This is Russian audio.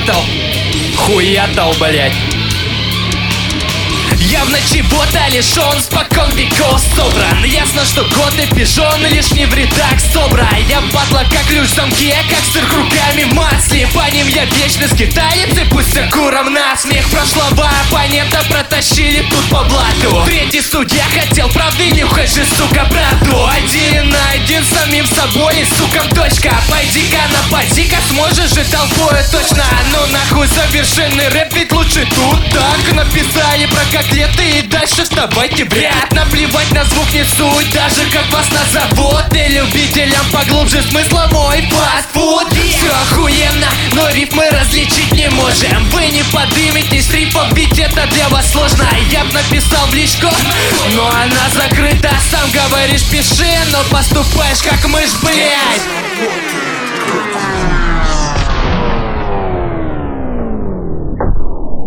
Хуятал, блять. Явно чего-то лишён, спокон веков собран. Ясно, что год и пижон, лишь не в редак собра. Я батла как ключ в замке, как сыр руками в масле. По ним я вечно скиталец, и пусть курам насмех. Прошлого оппонента протащили тут по блату. Третий судья хотел правды, не ухожи, сука, брату. Один на один с самим собой и суком точка. Пойди-ка напади-ка, сможешь же толпою точно. Ну нахуй совершенный рэп, ведь лучше тут так написали про котлеты и дальше вставайте в ряд. Наплевать на звук, не суть, даже как вас назовут. И любителям поглубже смысла мой фастфуд. Все охуенно, но рифмы различить не можем. Вы не подыметесь рифом, ведь это для вас сложно. Я б написал в личку, но она закрыта. Сам говоришь пиши, но поступаешь как мышь, блядь.